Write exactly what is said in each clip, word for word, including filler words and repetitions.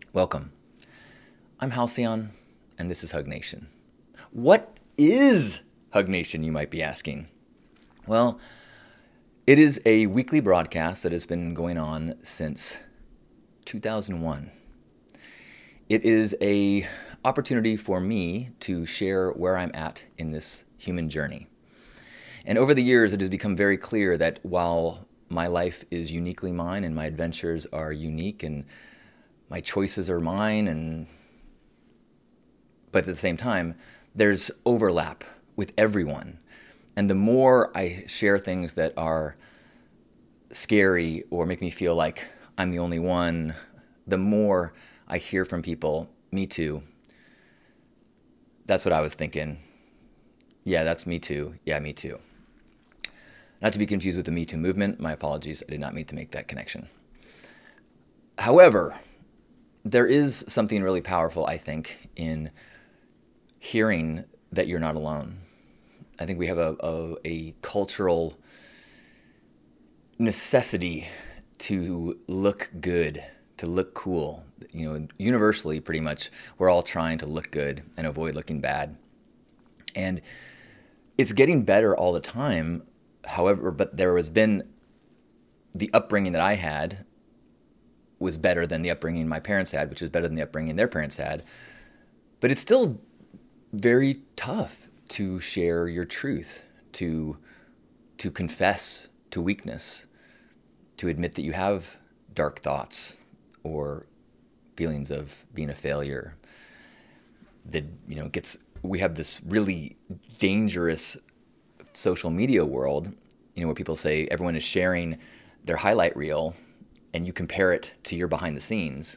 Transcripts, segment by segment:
Welcome. I'm Halcyon, and this is Hug Nation. What is Hug Nation, you might be asking? Well, it is a weekly broadcast that has been going on since two thousand one. It is a opportunity for me to share where I'm at in this human journey. And over the years, it has become very clear that while my life is uniquely mine and my adventures are unique and my choices are mine, and but at the same time, there's overlap with everyone. And the more I share things that are scary or make me feel like I'm the only one, the more I hear from people, me too. That's what I was thinking. Yeah, that's me too. Yeah, me too. Not to be confused with the Me Too movement. My apologies. I did not mean to make that connection. However, there is something really powerful, I think, in hearing that you're not alone. I think we have a, a, a cultural necessity to look good, to look cool. You know, universally, pretty much, we're all trying to look good and avoid looking bad. And it's getting better all the time. However, but there has been the upbringing that I had was better than the upbringing my parents had, which is better than the upbringing their parents had. But it's still very tough to share your truth, to to confess to weakness, to admit that you have dark thoughts or feelings of being a failure. That, you know, gets we have this really dangerous social media world, you know, where people say everyone is sharing their highlight reel and you compare it to your behind the scenes.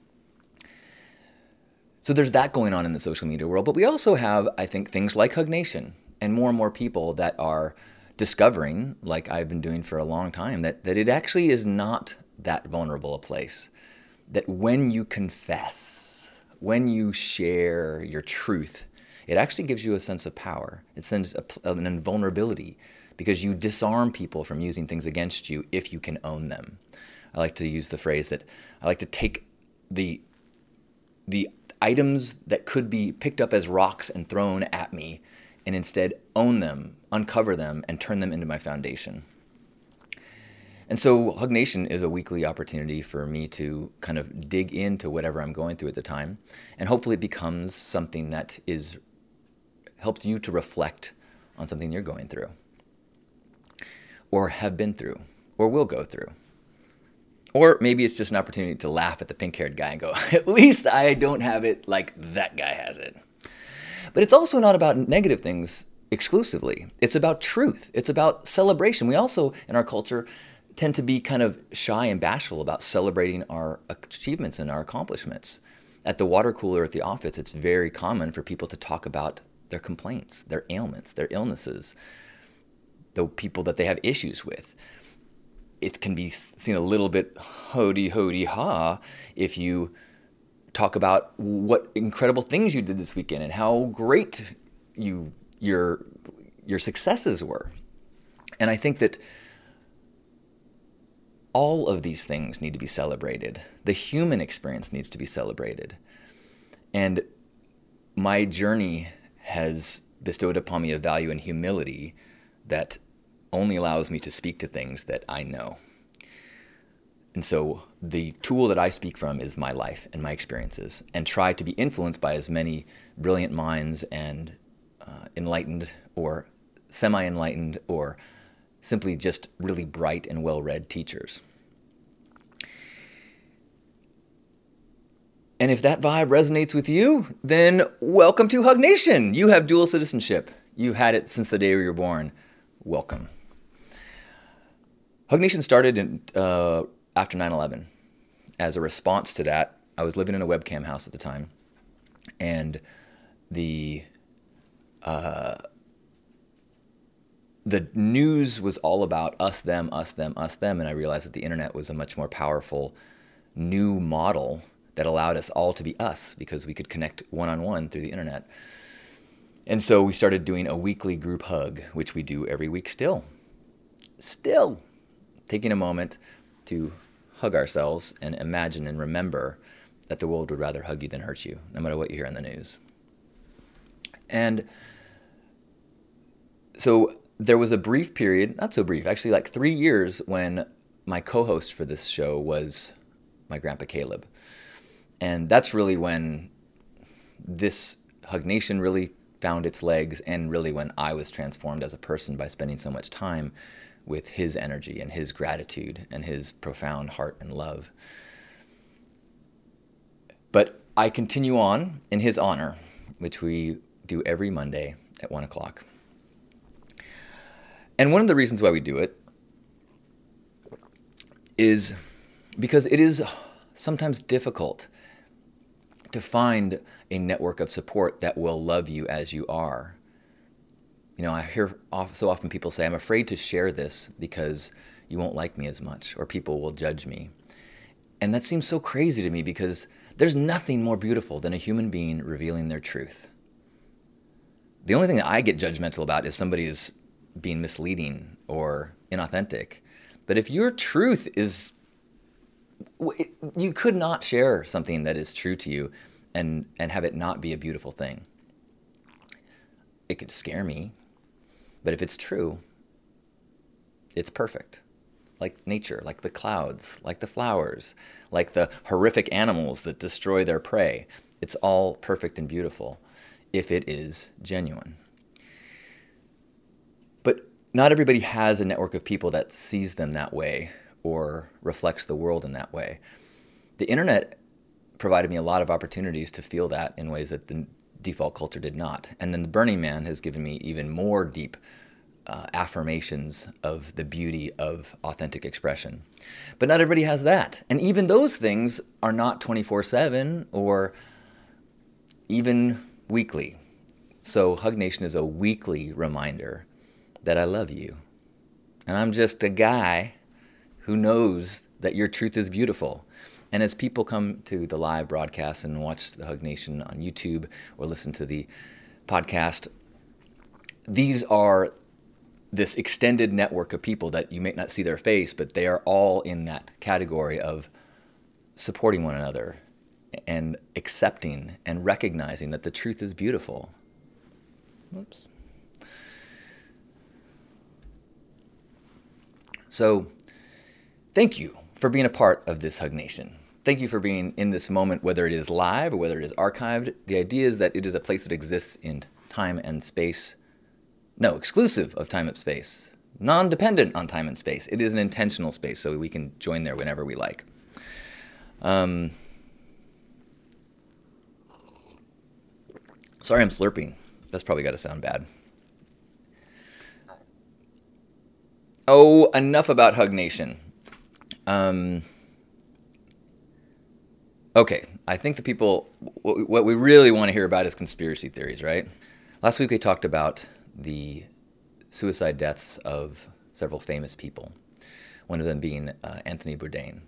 So there's that going on in the social media world. But we also have, I think, things like Hug Nation and more and more people that are discovering, like I've been doing for a long time, that, that it actually is not that vulnerable a place. That when you confess, when you share your truth, it actually gives you a sense of power. It sends a, an invulnerability because you disarm people from using things against you if you can own them. I like to use the phrase that I like to take the the items that could be picked up as rocks and thrown at me and instead own them, uncover them, and turn them into my foundation. And so Hug Nation is a weekly opportunity for me to kind of dig into whatever I'm going through at the time, and hopefully it becomes something that is helps you to reflect on something you're going through, or have been through, or will go through. Or maybe it's just an opportunity to laugh at the pink-haired guy and go, at least I don't have it like that guy has it. But it's also not about negative things exclusively. It's about truth. It's about celebration. We also, in our culture, tend to be kind of shy and bashful about celebrating our achievements and our accomplishments. At the water cooler at the office, it's very common for people to talk about their complaints, their ailments, their illnesses, the people that they have issues with. It can be seen a little bit hody-hody-ha if you talk about what incredible things you did this weekend and how great you your your successes were. And I think that all of these things need to be celebrated. The human experience needs to be celebrated. And my journey has bestowed upon me a value and humility that only allows me to speak to things that I know. And so the tool that I speak from is my life and my experiences, and try to be influenced by as many brilliant minds and uh, enlightened or semi-enlightened or simply just really bright and well-read teachers. And if that vibe resonates with you, then welcome to Hug Nation. You have dual citizenship. You had it since the day you were born. Welcome. Hug Nation started in, uh, after nine eleven. As a response to that, I was living in a webcam house at the time, and the uh, the news was all about us, them, us, them, us, them, and I realized that the internet was a much more powerful new model that allowed us all to be us because we could connect one-on-one through the internet. And so we started doing a weekly group hug, which we do every week still. Still taking a moment to hug ourselves and imagine and remember that the world would rather hug you than hurt you, no matter what you hear in the news. And so there was a brief period, not so brief, actually like three years, when my co-host for this show was my grandpa Caleb. And that's really when this Hug Nation really found its legs, and really when I was transformed as a person by spending so much time with his energy and his gratitude and his profound heart and love. But I continue on in his honor, which we do every Monday at one o'clock. And one of the reasons why we do it is because it is sometimes difficult to find a network of support that will love you as you are. You know, I hear so often people say, I'm afraid to share this because you won't like me as much, or people will judge me. And that seems so crazy to me, because there's nothing more beautiful than a human being revealing their truth. The only thing that I get judgmental about is somebody is being misleading or inauthentic. But if your truth is, you could not share something that is true to you and, and have it not be a beautiful thing. It could scare me, but if it's true, it's perfect. Like nature, like the clouds, like the flowers, like the horrific animals that destroy their prey. It's all perfect and beautiful if it is genuine. But not everybody has a network of people that sees them that way or reflects the world in that way. The internet provided me a lot of opportunities to feel that in ways that the default culture did not. And then the Burning Man has given me even more deep uh, affirmations of the beauty of authentic expression. But not everybody has that. And even those things are not twenty-four seven or even weekly. So Hug Nation is a weekly reminder that I love you. And I'm just a guy who knows that your truth is beautiful. And as people come to the live broadcast and watch the Hug Nation on YouTube or listen to the podcast, these are this extended network of people that you may not see their face, but they are all in that category of supporting one another and accepting and recognizing that the truth is beautiful. Whoops. So, thank you for being a part of this Hug Nation. Thank you for being in this moment, whether it is live or whether it is archived. The idea is that it is a place that exists in time and space. No, exclusive of time and space. Non-dependent on time and space. It is an intentional space, so we can join there whenever we like. Um, sorry I'm slurping. That's probably got to sound bad. Oh, enough about Hug Nation. Um, okay, I think the people, what we really want to hear about is conspiracy theories, right? Last week we talked about the suicide deaths of several famous people, one of them being uh, Anthony Bourdain.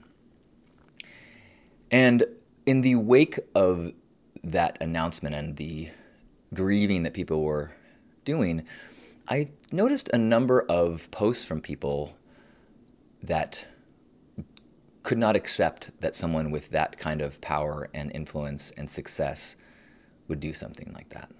And in the wake of that announcement and the grieving that people were doing, I noticed a number of posts from people that could not accept that someone with that kind of power and influence and success would do something like that.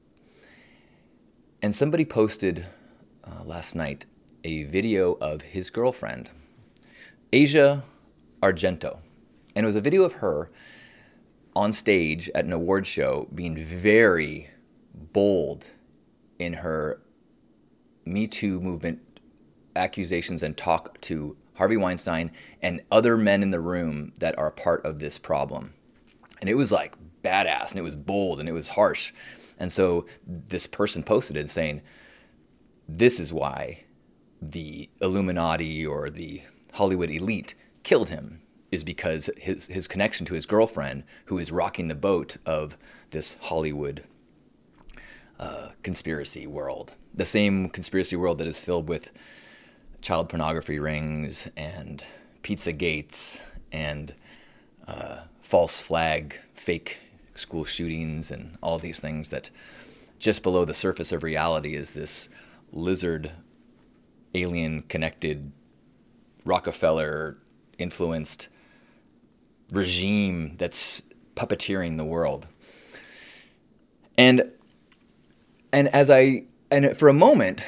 And somebody posted uh, last night a video of his girlfriend, Asia Argento. And it was a video of her on stage at an award show being very bold in her Me Too movement accusations and talk to Harvey Weinstein and other men in the room that are a part of this problem. And it was like badass, and it was bold, and it was harsh. And so this person posted it saying, this is why the Illuminati or the Hollywood elite killed him, is because his, his connection to his girlfriend, who is rocking the boat of this Hollywood uh, conspiracy world. The same conspiracy world that is filled with child pornography rings and pizza gates and uh, false flag, fake school shootings and all these things that just below the surface of reality is this lizard, alien-connected, Rockefeller-influenced regime that's puppeteering the world. And and as I and for a moment,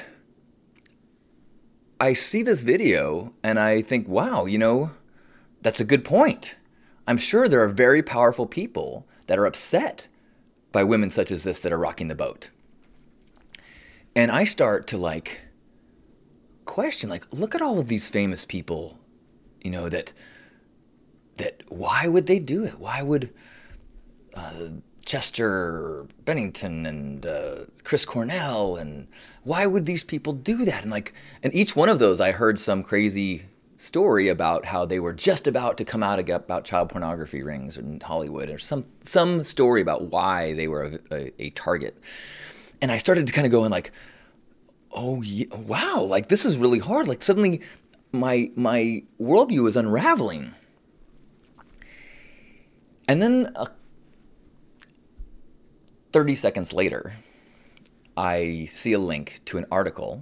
I see this video and I think, wow, you know, that's a good point. I'm sure there are very powerful people that are upset by women such as this that are rocking the boat. And I start to like question, like, look at all of these famous people, you know, that that why would they do it? Why would uh, Chester Bennington and uh, Chris Cornell, and why would these people do that? And like, and each one of those, I heard some crazy story about how they were just about to come out about child pornography rings in Hollywood, or some some story about why they were a, a, a target. And I started to kind of go in like, oh yeah, wow, like this is really hard. Like suddenly, my my worldview is unraveling. And then uh, thirty seconds later, I see a link to an article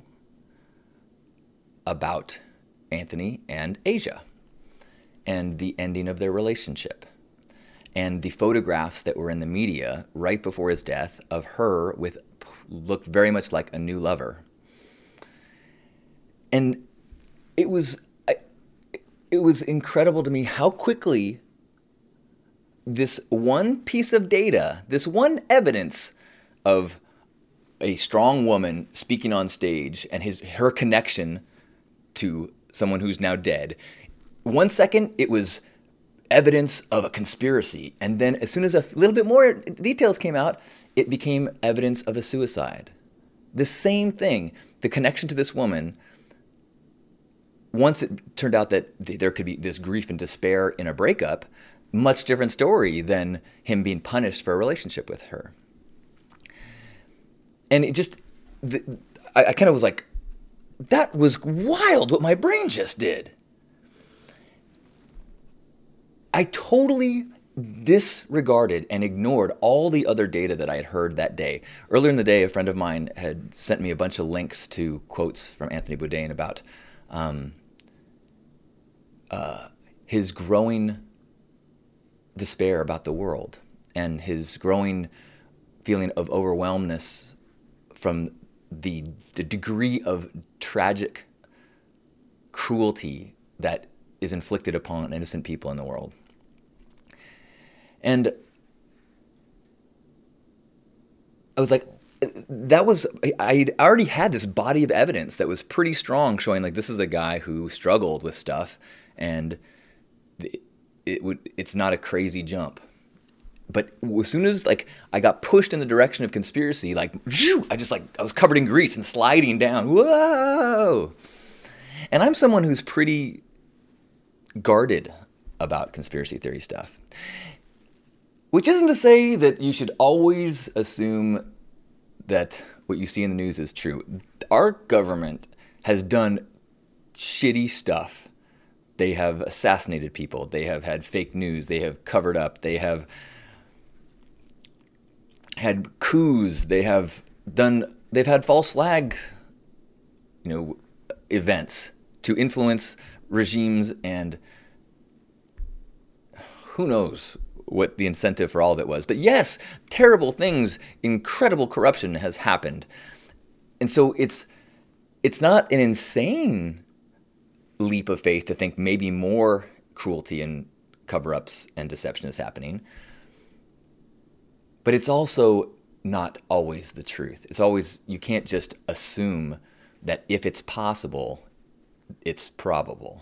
about Anthony and Asia and the ending of their relationship and the photographs that were in the media right before his death of her with looked very much like a new lover. And it was it was incredible to me how quickly this one piece of data, this one evidence of a strong woman speaking on stage and his her connection to someone who's now dead. One second, it was evidence of a conspiracy. And then as soon as a little bit more details came out, it became evidence of a suicide. The same thing, the connection to this woman. Once it turned out that there could be this grief and despair in a breakup, much different story than him being punished for a relationship with her. And it just, the, I, I kind of was like, that was wild what my brain just did. I totally disregarded and ignored all the other data that I had heard that day. Earlier in the day, a friend of mine had sent me a bunch of links to quotes from Anthony Bourdain about um, uh, his growing despair about the world and his growing feeling of overwhelmness from the the degree of tragic cruelty that is inflicted upon innocent people in the world. And I was like, that was, I already had this body of evidence that was pretty strong showing like this is a guy who struggled with stuff and it would, it's not a crazy jump. But as soon as like I got pushed in the direction of conspiracy, like I just like I was covered in grease and sliding down. Whoa! And I'm someone who's pretty guarded about conspiracy theory stuff. Which isn't to say that you should always assume that what you see in the news is true. Our government has done shitty stuff. They have assassinated people. They have had fake news. They have covered up. They have had coups, they have done, they've had false flag, you know, events to influence regimes, and who knows what the incentive for all of it was. But yes, terrible things, incredible corruption has happened. And so it's it's not an insane leap of faith to think maybe more cruelty and cover-ups and deception is happening. But it's also not always the truth. It's always, you can't just assume that if it's possible, it's probable.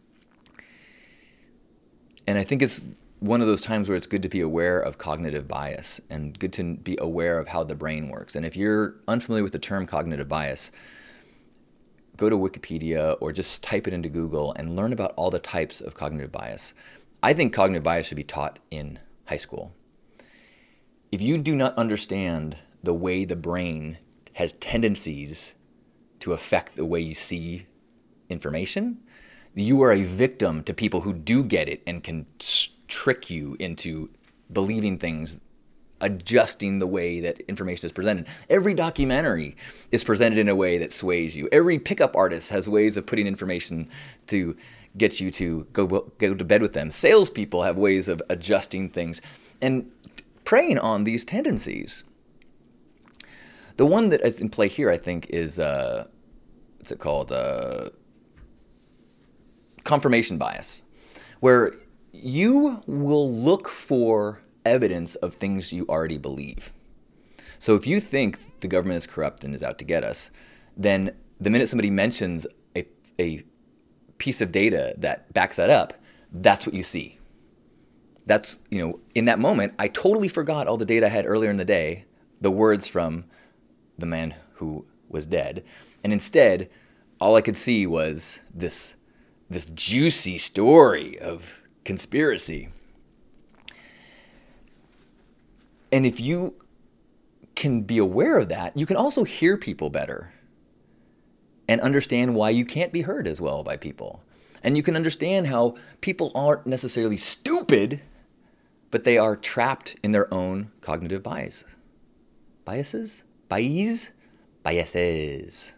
And I think it's one of those times where it's good to be aware of cognitive bias and good to be aware of how the brain works. And if you're unfamiliar with the term cognitive bias, go to Wikipedia or just type it into Google and learn about all the types of cognitive bias. I think cognitive bias should be taught in high school. If you do not understand the way the brain has tendencies to affect the way you see information, you are a victim to people who do get it and can trick you into believing things, adjusting the way that information is presented. Every documentary is presented in a way that sways you. Every pickup artist has ways of putting information to get you to go go to bed with them. Salespeople have ways of adjusting things. and preying on these tendencies. The one that is in play here, I think, is, uh, what's it called? Uh, confirmation bias, where you will look for evidence of things you already believe. So if you think the government is corrupt and is out to get us, then the minute somebody mentions a, a piece of data that backs that up, that's what you see. That's, you know, in that moment, I totally forgot all the data I had earlier in the day, the words from the man who was dead, and instead, all I could see was this, this juicy story of conspiracy. And if you can be aware of that, you can also hear people better and understand why you can't be heard as well by people. And you can understand how people aren't necessarily stupid, but they are trapped in their own cognitive bias. Biases? Bias? Biases.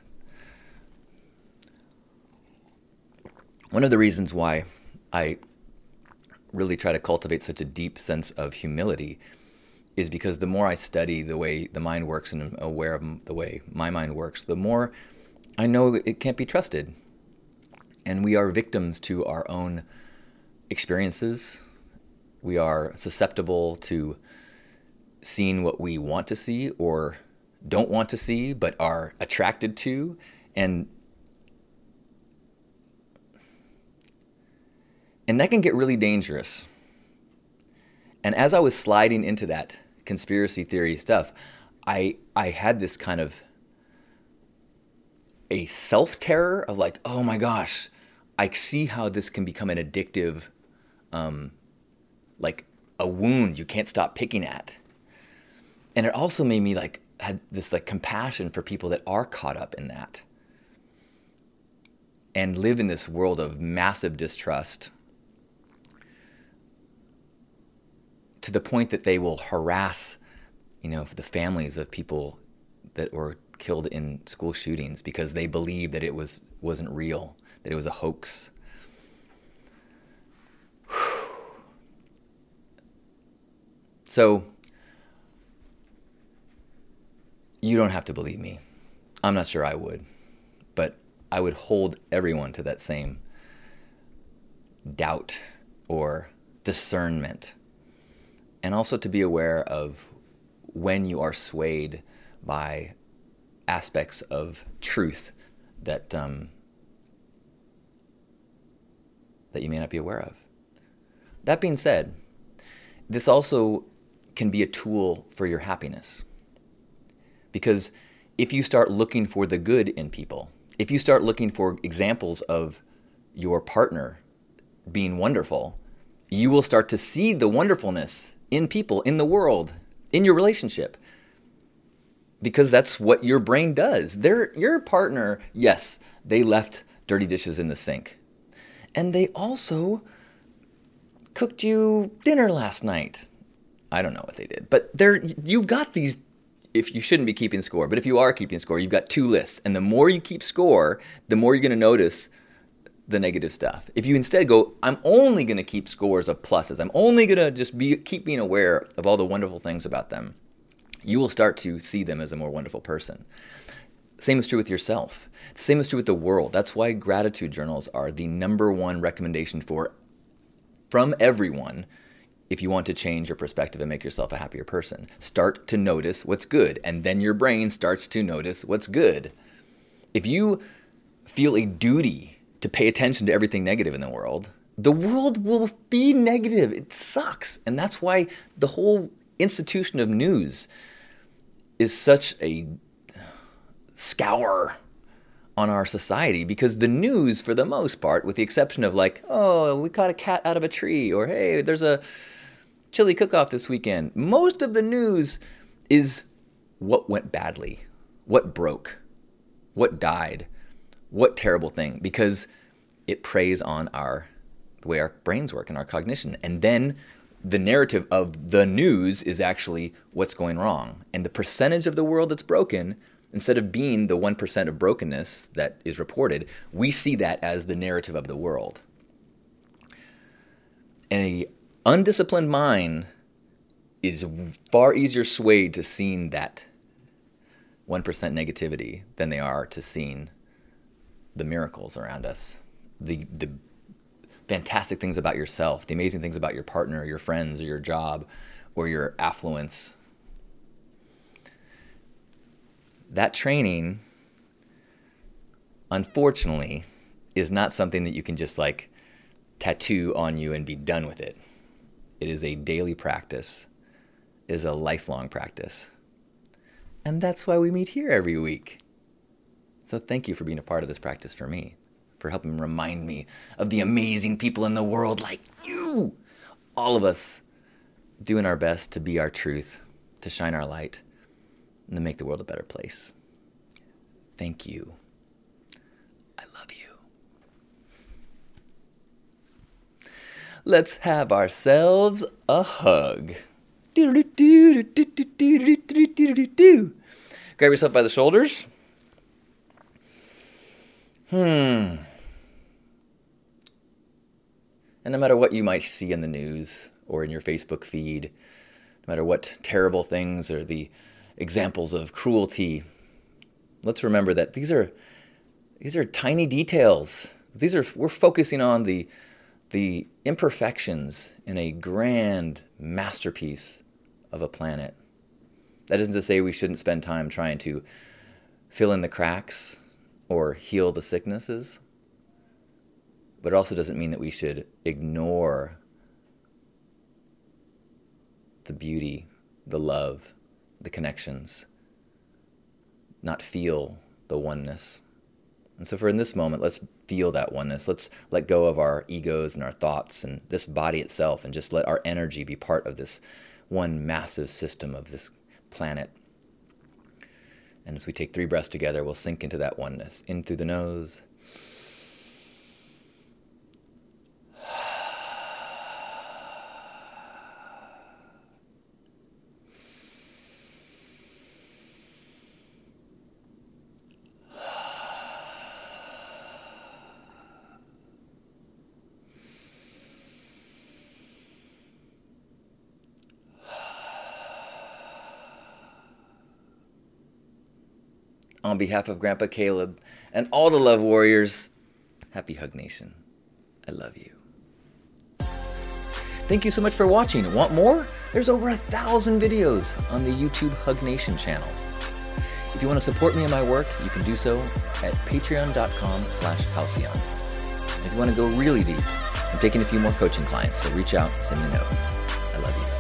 One of the reasons why I really try to cultivate such a deep sense of humility is because the more I study the way the mind works and am aware of the way my mind works, the more I know it can't be trusted. And we are victims to our own experiences. We are susceptible to seeing what we want to see or don't want to see, but are attracted to. And and that can get really dangerous. And as I was sliding into that conspiracy theory stuff, I I had this kind of a self-terror of like, oh my gosh, I see how this can become an addictive, um, like a wound you can't stop picking at. And it also made me like, had this like compassion for people that are caught up in that and live in this world of massive distrust, to the point that they will harass, you know, the families of people that were killed in school shootings because they believed that it was, wasn't real, that it was a hoax. So, you don't have to believe me. I'm not sure I would, but I would hold everyone to that same doubt or discernment. And also to be aware of when you are swayed by aspects of truth that um, that you may not be aware of. That being said, this also can be a tool for your happiness. Because if you start looking for the good in people, if you start looking for examples of your partner being wonderful, you will start to see the wonderfulness in people, in the world, in your relationship. Because that's what your brain does. They're, your partner, yes, they left dirty dishes in the sink. And they also cooked you dinner last night. I don't know what they did. But they're, you've got these, if you shouldn't be keeping score, but if you are keeping score, you've got two lists. And the more you keep score, the more you're going to notice the negative stuff. If you instead go, I'm only going to keep scores of pluses, I'm only going to just be keep being aware of all the wonderful things about them, you will start to see them as a more wonderful person. Same is true with yourself. Same is true with the world. That's why gratitude journals are the number one recommendation for from everyone if you want to change your perspective and make yourself a happier person. Start to notice what's good, and then your brain starts to notice what's good. If you feel a duty to pay attention to everything negative in the world, the world will be negative. It sucks. And that's why the whole institution of news is such a scour on our society, because the news, for the most part, with the exception of like, oh, we caught a cat out of a tree, or hey, there's a chili cook-off this weekend, most of the news is what went badly, what broke, what died, what terrible thing, because it preys on our the way our brains work and our cognition. And then the narrative of the news is actually what's going wrong. And the percentage of the world that's broken, instead of being the one percent of brokenness that is reported, we see that as the narrative of the world. And an undisciplined mind is far easier swayed to seeing that one percent negativity than they are to seeing the miracles around us, the the fantastic things about yourself, the amazing things about your partner, your friends, or your job, or your affluence. That training, unfortunately, is not something that you can just like tattoo on you and be done with it. It is a daily practice, it is a lifelong practice. And that's why we meet here every week. So thank you for being a part of this practice for me, for helping remind me of the amazing people in the world like you. All of us doing our best to be our truth, to shine our light, and to make the world a better place. Thank you. I love you. Let's have ourselves a hug. Grab yourself by the shoulders. Hmm. And no matter what you might see in the news or in your Facebook feed, no matter what terrible things or the examples of cruelty, let's remember that these are these are tiny details. These are we're focusing on the the imperfections in a grand masterpiece of a planet. That isn't to say we shouldn't spend time trying to fill in the cracks or heal the sicknesses, but it also doesn't mean that we should ignore the beauty, the love, the connections, not feel the oneness. And so for in this moment, let's feel that oneness. Let's let go of our egos and our thoughts and this body itself, and just let our energy be part of this one massive system of this planet. And as we take three breaths together, we'll sink into that oneness. In through the nose. On behalf of Grandpa Caleb and all the Love Warriors, happy Hug Nation. I love you. Thank you so much for watching. Want more? There's over a thousand videos on the YouTube Hug Nation channel. If you want to support me in my work, you can do so at patreon.com slash halcyon. If you want to go really deep, I'm taking a few more coaching clients, so reach out, send me a note. I love you.